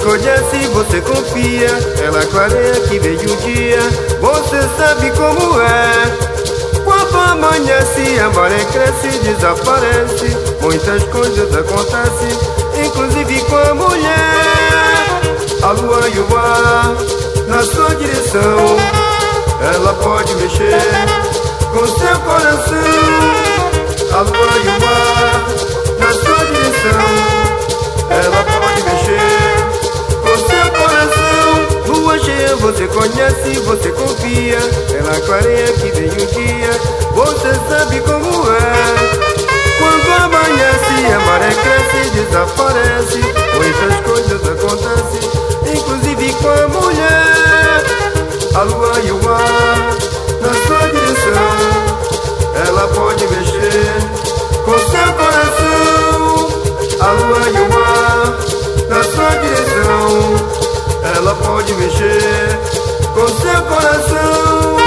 conhece, você confia. Ela clareia que veio o dia, você sabe como é. Quando amanhece, a maré cresce, desaparece. Muitas coisas acontecem, inclusive com a mulher. A lua e o ar na sua direção, ela pode mexer com seu coração. A lua e o ar na sua direção, ela pode mexer com seu coração. Lua cheia, você conhece, você confia. Ela clareia que vem o dia, você sabe como é. Quando amanhece, a maré cresce, desaparece. Muitas coisas acontecem, inclusive com a mulher. A lua e o ar na sua direção, ela pode mexer com seu coração. A lua e o ar na sua direção, ela pode mexer com seu coração.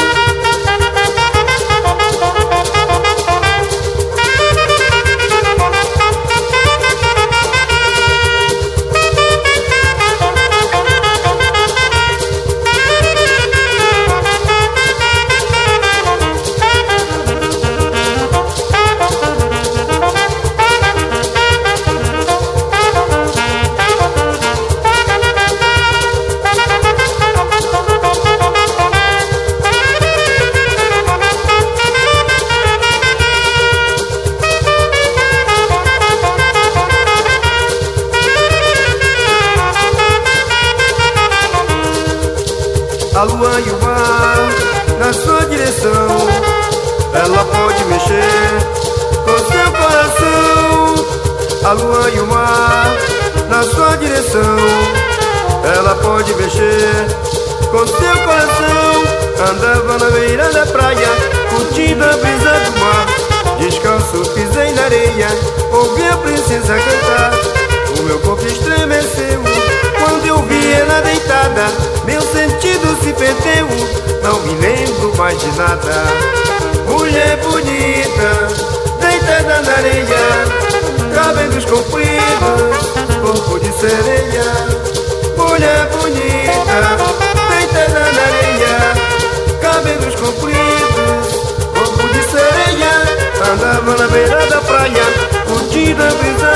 A lua e o ar na sua direção, ela pode mexer com seu coração. A lua e o mar na sua direção, ela pode mexer com seu coração. Andava na beira da praia, curtindo a brisa do mar. Descalço pisei na areia, ouvi a princesa cantar. O meu corpo estremeceu quando eu vi ela deitada. Meu sentido se perdeu, não me lembro mais de nada. Mulher bonita, deitada na areia, cabelos compridos, corpo de sereia. Mulher bonita, deitada na areia, cabelos compridos, corpo de sereia. Andava na beira da praia, curtindo a brisa